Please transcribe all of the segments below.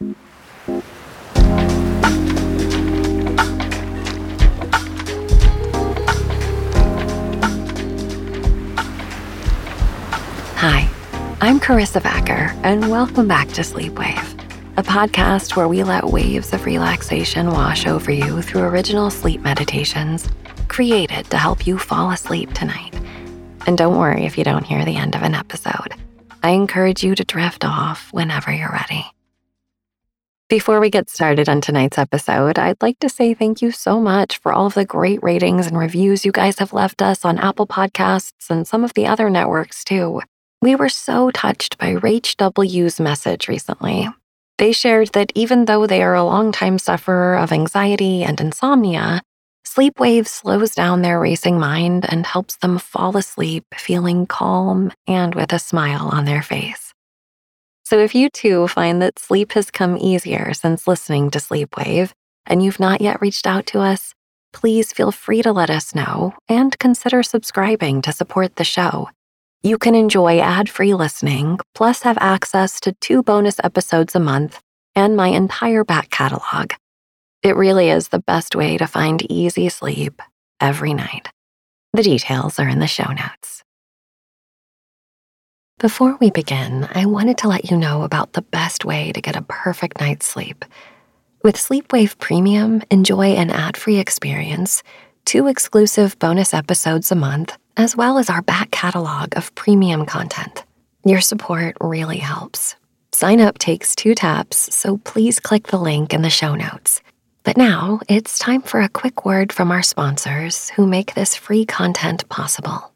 Hi, I'm Carissa Backer, and welcome back to Sleep Wave, a podcast where we let waves of relaxation wash over you through original sleep meditations created to help you fall asleep tonight. And don't worry if you don't hear the end of an episode. I encourage you to drift off whenever you're ready. Before we get started on tonight's episode, I'd like to say thank you so much for all of the great ratings and reviews you guys have left us on Apple Podcasts and some of the other networks too. We were so touched by Rach W's message recently. They shared that even though they are a longtime sufferer of anxiety and insomnia, Sleep Wave slows down their racing mind and helps them fall asleep feeling calm and with a smile on their face. So if you too find that sleep has come easier since listening to Sleep Wave and you've not yet reached out to us, please feel free to let us know and consider subscribing to support the show. You can enjoy ad-free listening, plus have access to 2 bonus episodes a month and my entire back catalog. It really is the best way to find easy sleep every night. The details are in the show notes. Before we begin, I wanted to let you know about the best way to get a perfect night's sleep. With Sleepwave Premium, enjoy an ad-free experience, 2 exclusive bonus episodes a month, as well as our back catalog of premium content. Your support really helps. Sign up takes 2 taps, so please click the link in the show notes. But now it's time for a quick word from our sponsors who make this free content possible.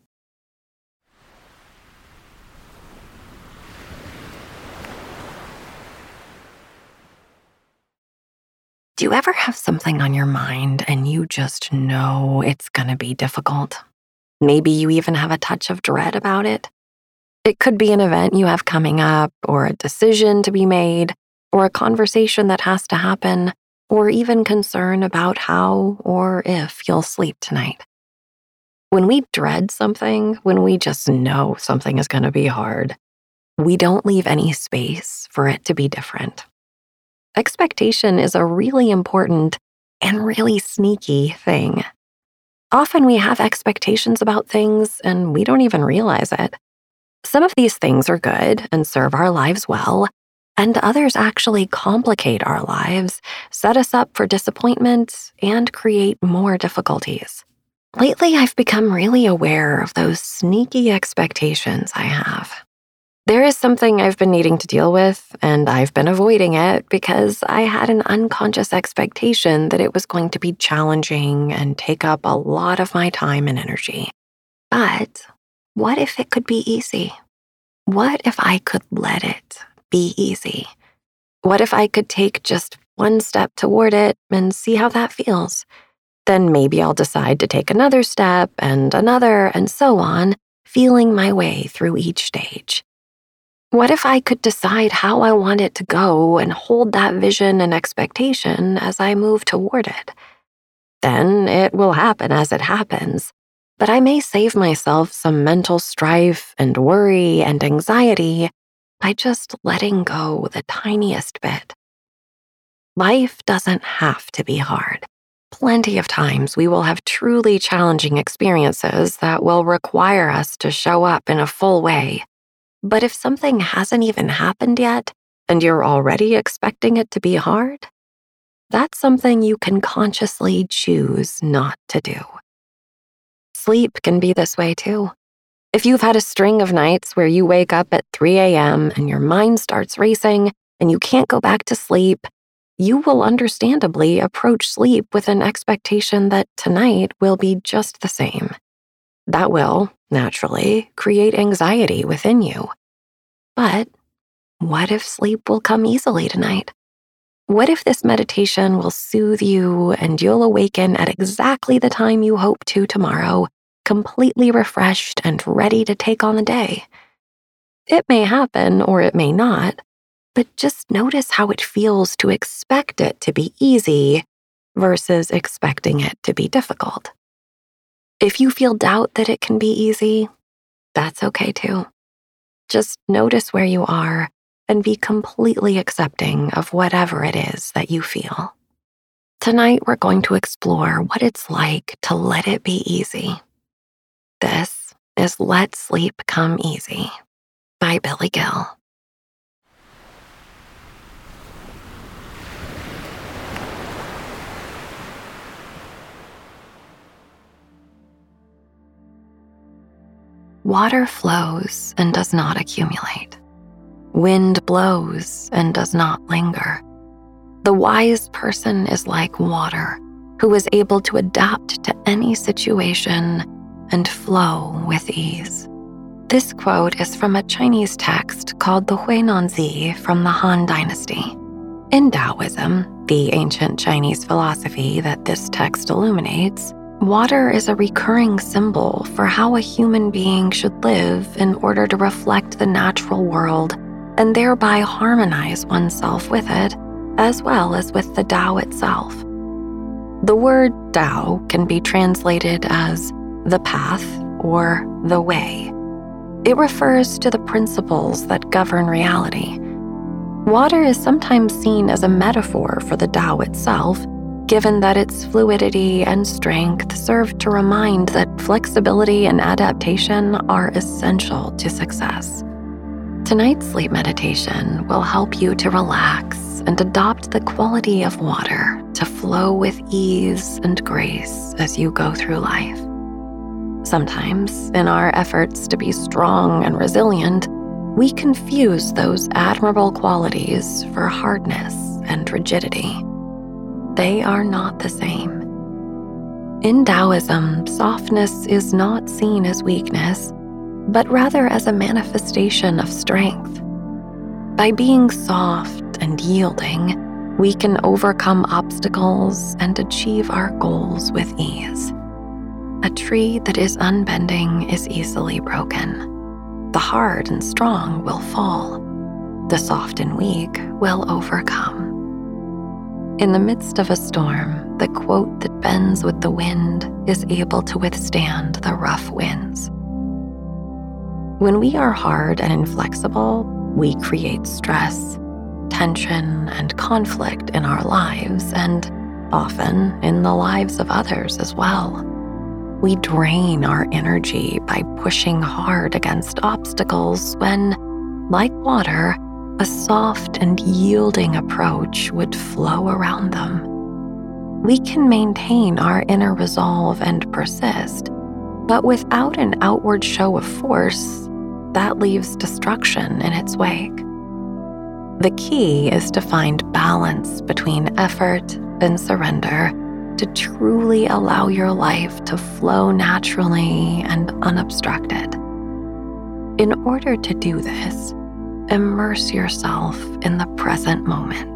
Do you ever have something on your mind and you just know it's gonna be difficult? Maybe you even have a touch of dread about it. It could be an event you have coming up, or a decision to be made, or a conversation that has to happen, or even concern about how or if you'll sleep tonight. When we dread something, when we just know something is going to be hard, we don't leave any space for it to be different. Expectation is a really important and really sneaky thing. Often we have expectations about things and we don't even realize it. Some of these things are good and serve our lives well, and others actually complicate our lives, set us up for disappointment, and create more difficulties. Lately, I've become really aware of those sneaky expectations I have. There is something I've been needing to deal with, and I've been avoiding it because I had an unconscious expectation that it was going to be challenging and take up a lot of my time and energy. But what if it could be easy? What if I could let it be easy? What if I could take just one step toward it and see how that feels? Then maybe I'll decide to take another step and another and so on, feeling my way through each stage. What if I could decide how I want it to go and hold that vision and expectation as I move toward it? Then it will happen as it happens, but I may save myself some mental strife and worry and anxiety by just letting go the tiniest bit. Life doesn't have to be hard. Plenty of times we will have truly challenging experiences that will require us to show up in a full way. But if something hasn't even happened yet, and you're already expecting it to be hard, that's something you can consciously choose not to do. Sleep can be this way too. If you've had a string of nights where you wake up at 3 a.m. and your mind starts racing and you can't go back to sleep, you will understandably approach sleep with an expectation that tonight will be just the same. That will, naturally, create anxiety within you. But what if sleep will come easily tonight? What if this meditation will soothe you and you'll awaken at exactly the time you hope to tomorrow, completely refreshed and ready to take on the day? It may happen or it may not, but just notice how it feels to expect it to be easy versus expecting it to be difficult. If you feel doubt that it can be easy, that's okay too. Just notice where you are and be completely accepting of whatever it is that you feel. Tonight, we're going to explore what it's like to let it be easy. This is Let Sleep Come Easy by Billy Gill. Water flows and does not accumulate. Wind blows and does not linger. The wise person is like water, who is able to adapt to any situation and flow with ease. This quote is from a Chinese text called the Huinanzi from the Han Dynasty. In Taoism, the ancient Chinese philosophy that this text illuminates, water is a recurring symbol for how a human being should live in order to reflect the natural world and thereby harmonize oneself with it, as well as with the Tao itself. The word Tao can be translated as the path or the way. It refers to the principles that govern reality. Water is sometimes seen as a metaphor for the Tao itself, given that its fluidity and strength serve to remind that flexibility and adaptation are essential to success. Tonight's sleep meditation will help you to relax and adopt the quality of water to flow with ease and grace as you go through life. Sometimes, in our efforts to be strong and resilient, we confuse those admirable qualities for hardness and rigidity. They are not the same. In Taoism, softness is not seen as weakness, but rather as a manifestation of strength. By being soft and yielding, we can overcome obstacles and achieve our goals with ease. A tree that is unbending is easily broken. The hard and strong will fall. The soft and weak will overcome. In the midst of a storm, the quote that bends with the wind is able to withstand the rough winds. When we are hard and inflexible, we create stress, tension, and conflict in our lives, and often in the lives of others as well. We drain our energy by pushing hard against obstacles when, like water, a soft and yielding approach would flow around them. We can maintain our inner resolve and persist, but without an outward show of force, that leaves destruction in its wake. The key is to find balance between effort and surrender to truly allow your life to flow naturally and unobstructed. In order to do this, immerse yourself in the present moment.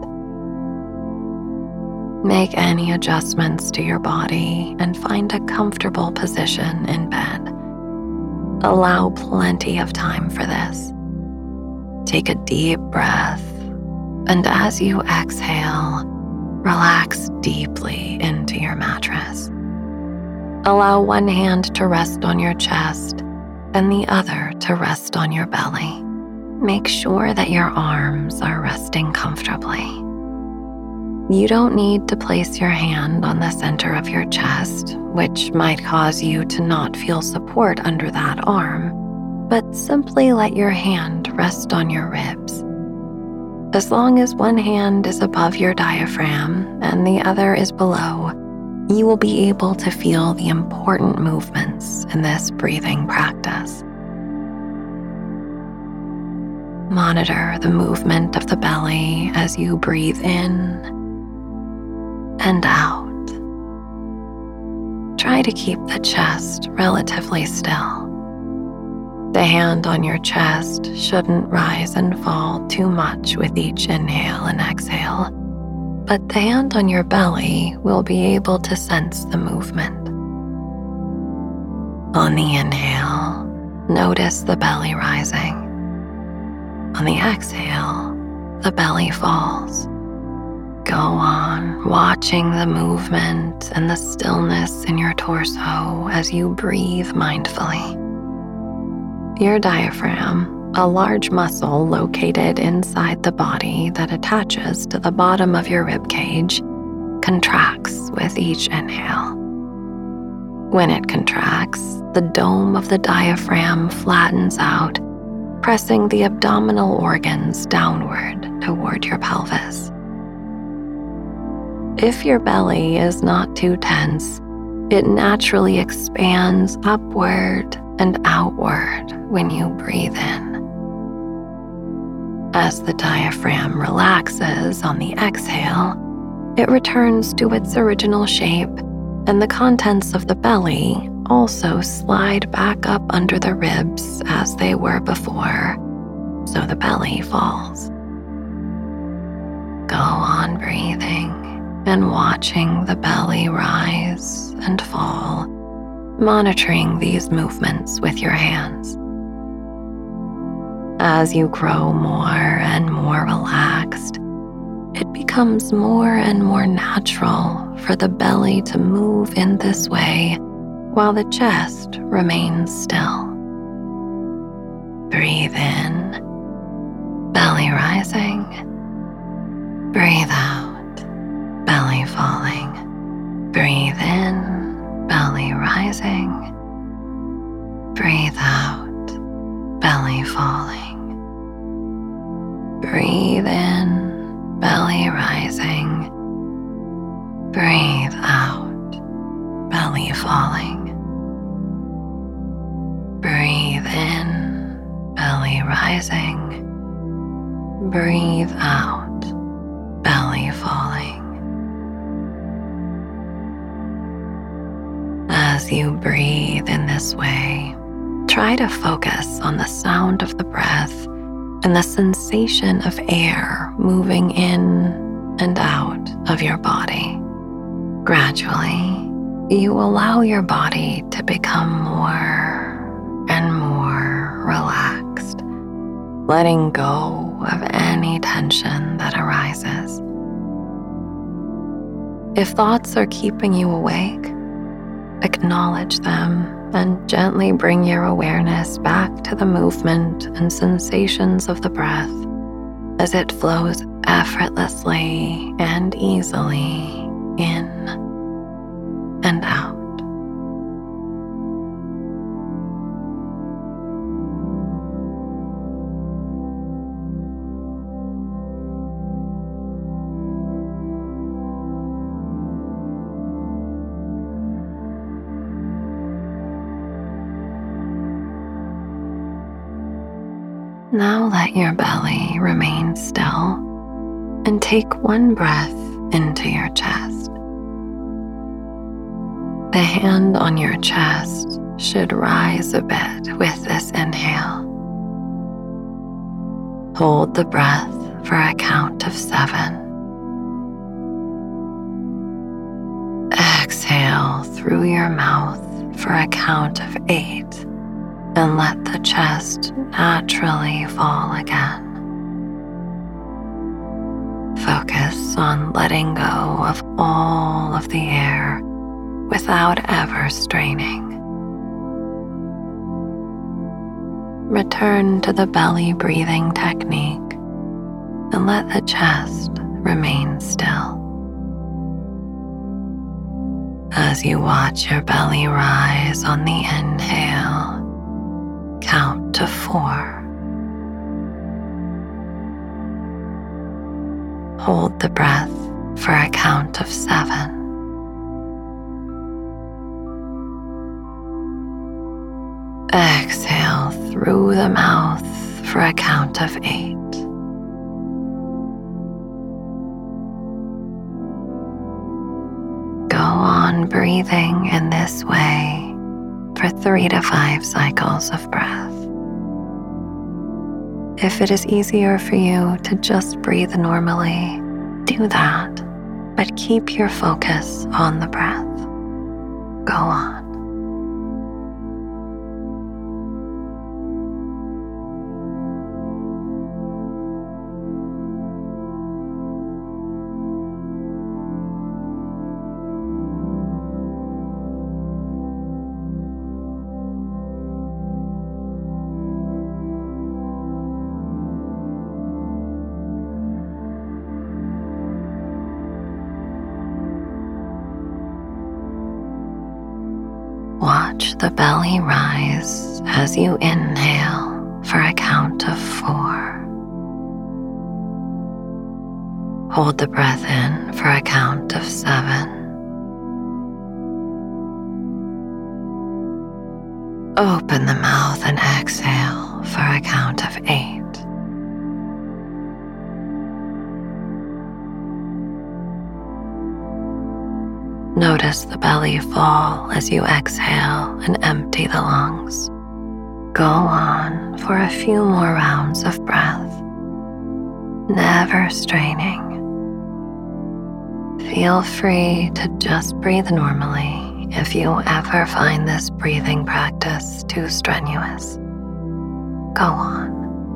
Make any adjustments to your body and find a comfortable position in bed. Allow plenty of time for this. Take a deep breath, and as you exhale, relax deeply into your mattress. Allow one hand to rest on your chest and the other to rest on your belly. Make sure that your arms are resting comfortably. You don't need to place your hand on the center of your chest, which might cause you to not feel support under that arm, but simply let your hand rest on your ribs. As long as one hand is above your diaphragm and the other is below, you will be able to feel the important movements in this breathing practice. Monitor the movement of the belly as you breathe in and out. Try to keep the chest relatively still. The hand on your chest shouldn't rise and fall too much with each inhale and exhale, but the hand on your belly will be able to sense the movement. On the inhale, notice the belly rising. On the exhale, the belly falls. Go on, watching the movement and the stillness in your torso as you breathe mindfully. Your diaphragm, A large muscle located inside the body that attaches to the bottom of your rib cage contracts with each inhale. When it contracts, the dome of the diaphragm flattens out, pressing the abdominal organs downward toward your pelvis. If your belly is not too tense, it naturally expands upward and outward when you breathe in. As the diaphragm relaxes on the exhale, it returns to its original shape, and the contents of the belly also slide back up under the ribs as they were before, so the belly falls. Go on breathing and watching the belly rise and fall, monitoring these movements with your hands. As you grow more and more relaxed, it becomes more and more natural for the belly to move in this way while the chest remains still. Breathe in, belly rising. Breathe out, belly falling. Breathe in, belly rising. Breathe out, belly falling. Breathe in, belly rising. Breathe out, belly falling. Breathe in, belly rising. Breathe out, belly falling. As you breathe in this way, try to focus on the sound of the breath and the sensation of air moving in and out of your body. Gradually, you allow your body to become more and more relaxed, letting go of any tension that arises. If thoughts are keeping you awake, acknowledge them and gently bring your awareness back to the movement and sensations of the breath as it flows effortlessly and easily in and out. Now let your belly remain still and take one breath into your chest. The hand on your chest should rise a bit with this inhale. Hold the breath for a count of 7. Exhale through your mouth for a count of 8. And let the chest naturally fall again. Focus on letting go of all of the air without ever straining. Return to the belly breathing technique and let the chest remain still. As you watch your belly rise on the inhale, count to 4. Hold the breath for a count of 7. Exhale through the mouth for a count of 8. Go on breathing in this way for 3 to 5 cycles of breath. If it is easier for you to just breathe normally, do that, but keep your focus on the breath. Go on. Watch the belly rise as you inhale for a count of 4. Hold the breath in for a count of 7. Open the mouth and exhale for a count of 8. Notice the belly fall as you exhale and empty the lungs. Go on for a few more rounds of breath, never straining. Feel free to just breathe normally if you ever find this breathing practice too strenuous. Go on.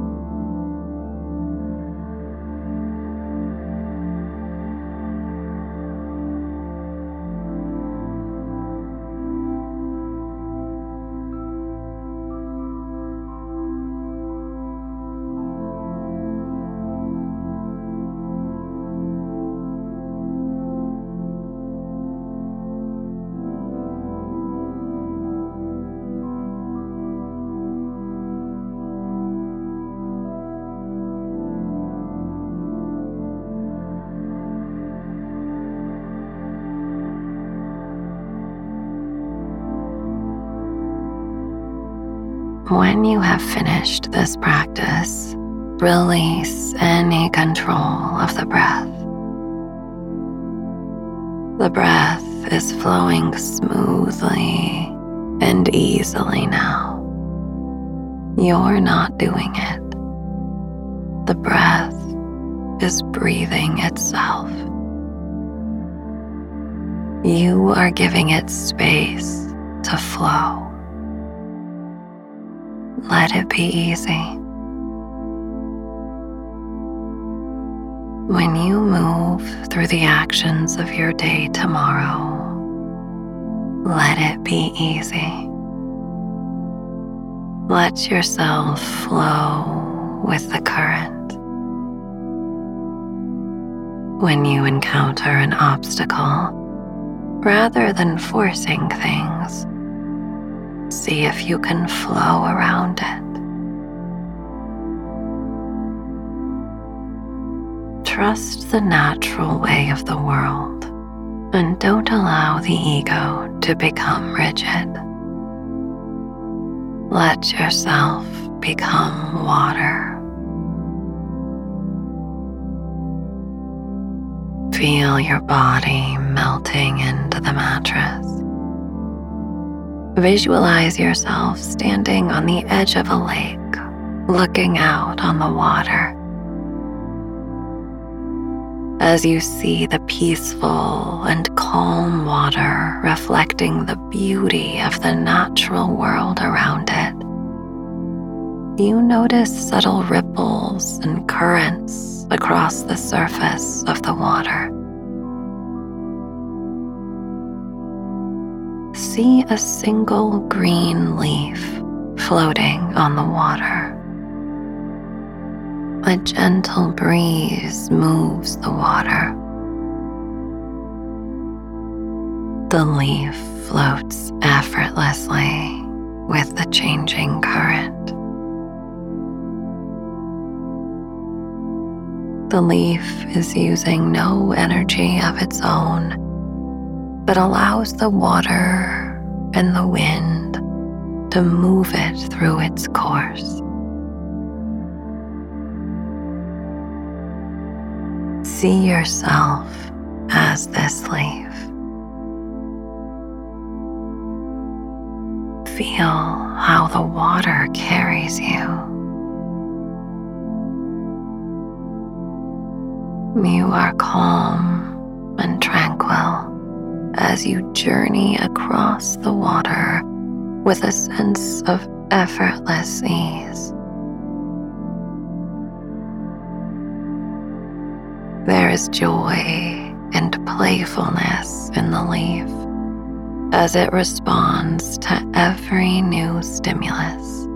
When you have finished this practice, release any control of the breath. The breath is flowing smoothly and easily now. You're not doing it. The breath is breathing itself. You are giving it space to flow. Let it be easy. When you move through the actions of your day tomorrow, let it be easy. Let yourself flow with the current. When you encounter an obstacle, rather than forcing things, see if you can flow around it. Trust the natural way of the world and don't allow the ego to become rigid. Let yourself become water. Feel your body melting into the mattress. Visualize yourself standing on the edge of a lake, looking out on the water. As you see the peaceful and calm water reflecting the beauty of the natural world around it, you notice subtle ripples and currents across the surface of the water. See a single green leaf floating on the water. A gentle breeze moves the water. The leaf floats effortlessly with the changing current. The leaf is using no energy of its own, but allows the water and the wind to move it through its course. See yourself as this leaf. Feel how the water carries you. You are calm and tranquil as you journey across the water with a sense of effortless ease. There is joy and playfulness in the leaf as it responds to every new stimulus.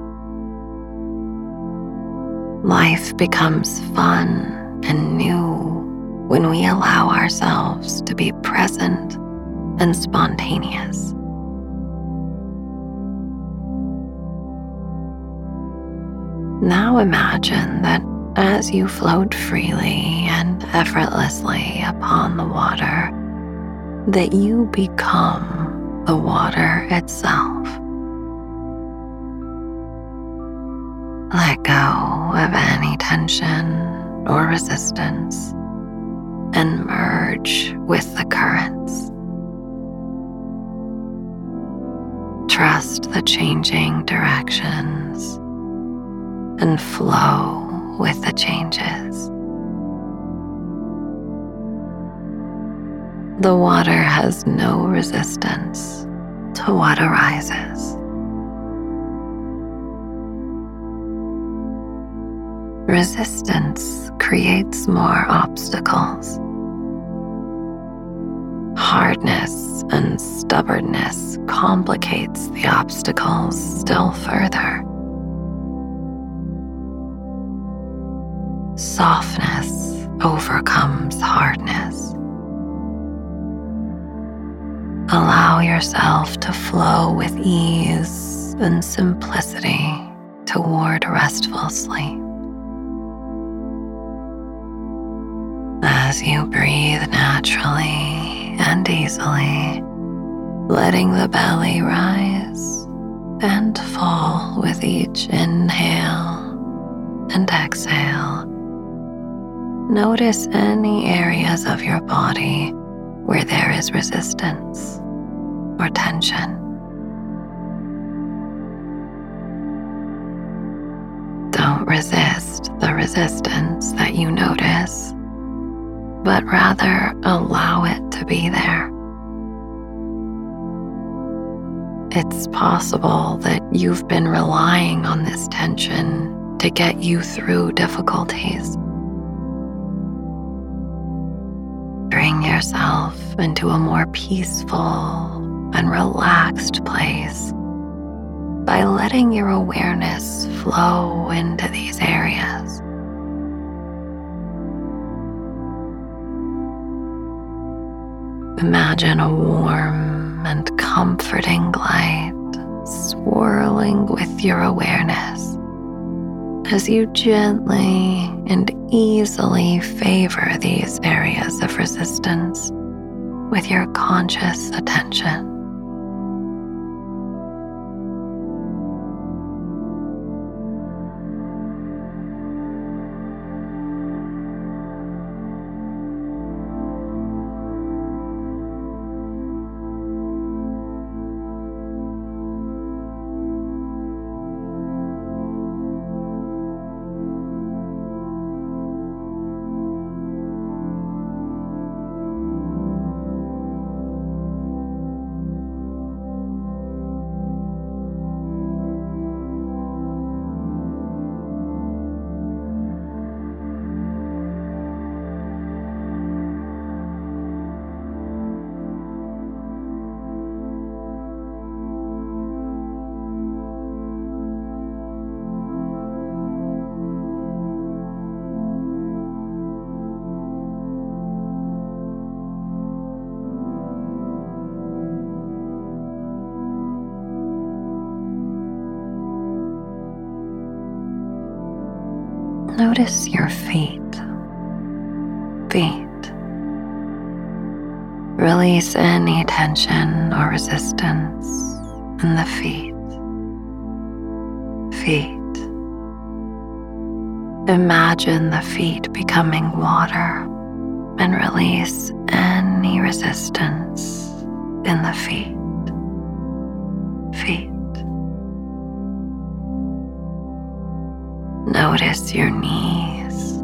Life becomes fun and new when we allow ourselves to be present and spontaneous. Now imagine that as you float freely and effortlessly upon the water, that you become the water itself. Let go of any tension or resistance and merge with the currents. Trust the changing directions and flow with the changes. The water has no resistance to what arises. Resistance creates more obstacles. Hardness and stubbornness complicates the obstacles still further. Softness overcomes hardness. Allow yourself to flow with ease and simplicity toward restful sleep. As you breathe naturally and easily, letting the belly rise and fall with each inhale and exhale. Notice any areas of your body where there is resistance or tension. Don't resist the resistance that you notice, but rather allow it to be there. It's possible that you've been relying on this tension to get you through difficulties. Bring yourself into a more peaceful and relaxed place by letting your awareness flow into these areas. Imagine a warm and comforting light swirling with your awareness as you gently and easily favor these areas of resistance with your conscious attention. Notice your feet. Release any tension or resistance in the feet. Imagine the feet becoming water and release any resistance in the feet. Notice your knees.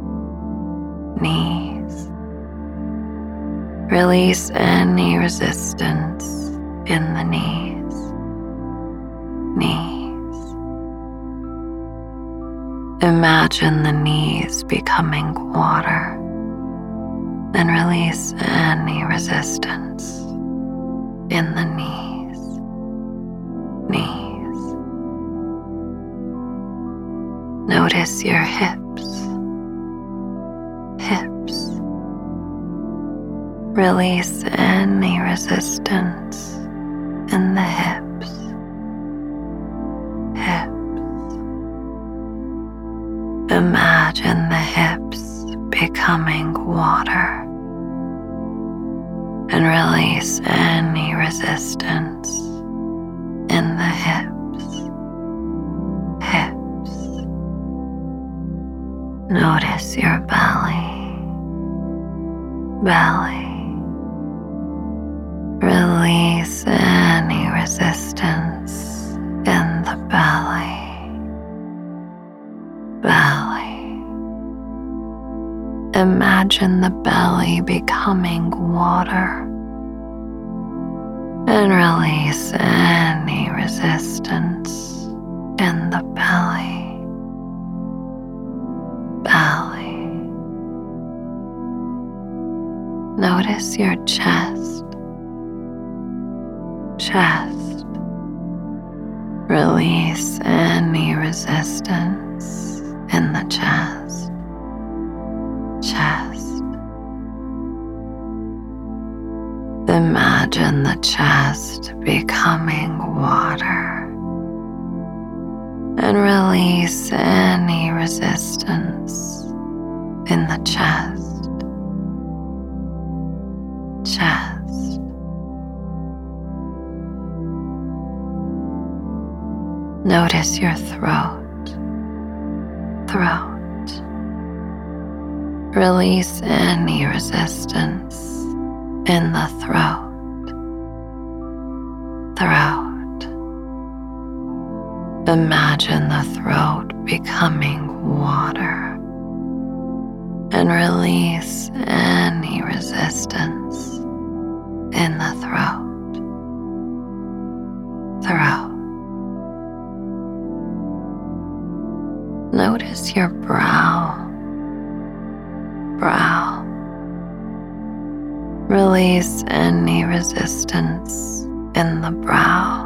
Release any resistance in the knees. Imagine the knees becoming water and release any resistance in the knees. Notice your hips. Release any resistance in the hips. becoming water. And release any resistance in the hips. Notice your belly. Release any resistance in the belly. Imagine the belly becoming water and release any resistance in the belly. Notice your chest. Release any resistance in the chest. Imagine the chest becoming water and release any resistance in the chest. Notice your throat. Release any resistance in the throat. Imagine the throat becoming water and release any resistance in the throat. Notice your brow. Release any resistance in the brow.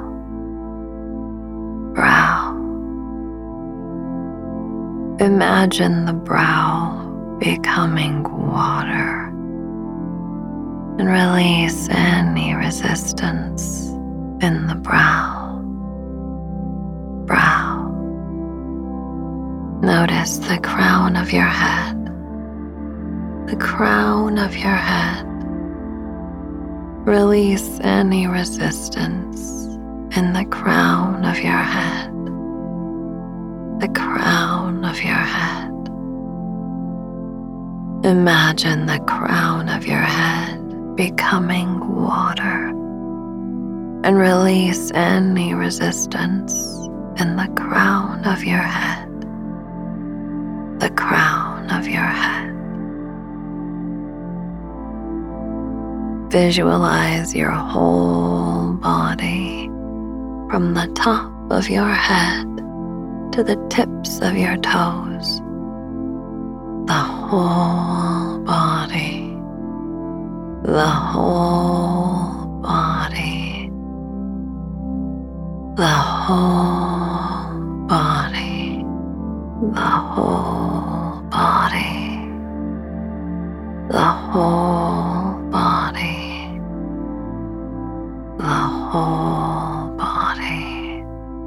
Imagine the brow becoming water and release any resistance in the brow. Notice the crown of your head. Release any resistance in the crown of your head. Imagine the crown of your head becoming water and release any resistance in the crown of your head. Visualize your whole body from the top of your head to the tips of your toes. The whole body. The whole body. The whole body. The whole body. The whole body. The whole body.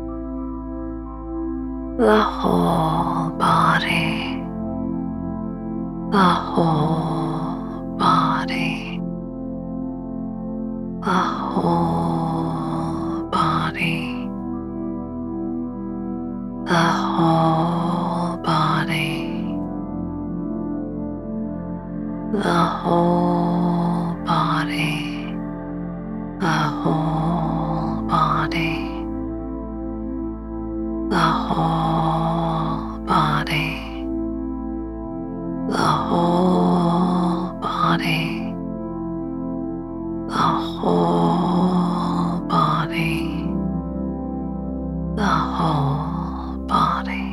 The whole body. The whole body. The whole body. The whole body. The whole body. The whole body. The whole body. The whole body. The whole body. The whole body.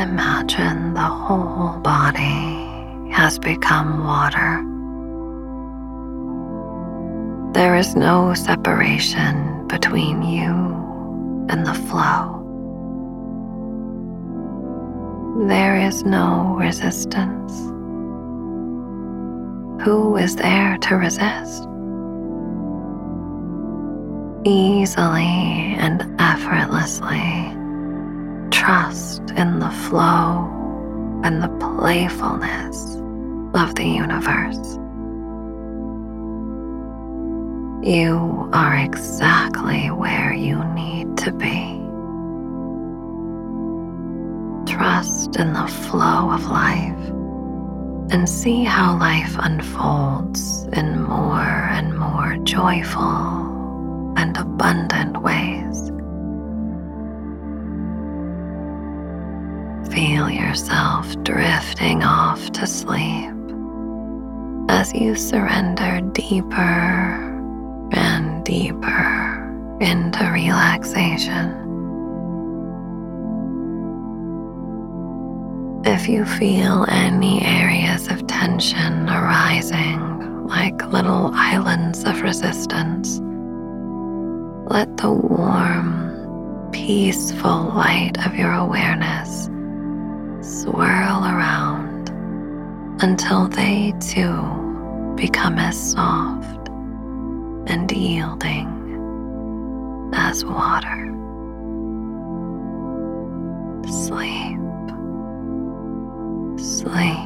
imagine the whole body has become water. There is no separation between you and the flow. There is no resistance. Who is there to resist? Easily and effortlessly trust in the flow and the playfulness of the universe. You are exactly where you need to be. Trust in the flow of life and see how life unfolds in more and more joyful and abundant ways. Feel yourself drifting off to sleep as you surrender deeper and deeper into relaxation. If you feel any areas of tension arising like little islands of resistance, let the warm, peaceful light of your awareness swirl around until they too become as soft and yielding as water. Sleep, sleep.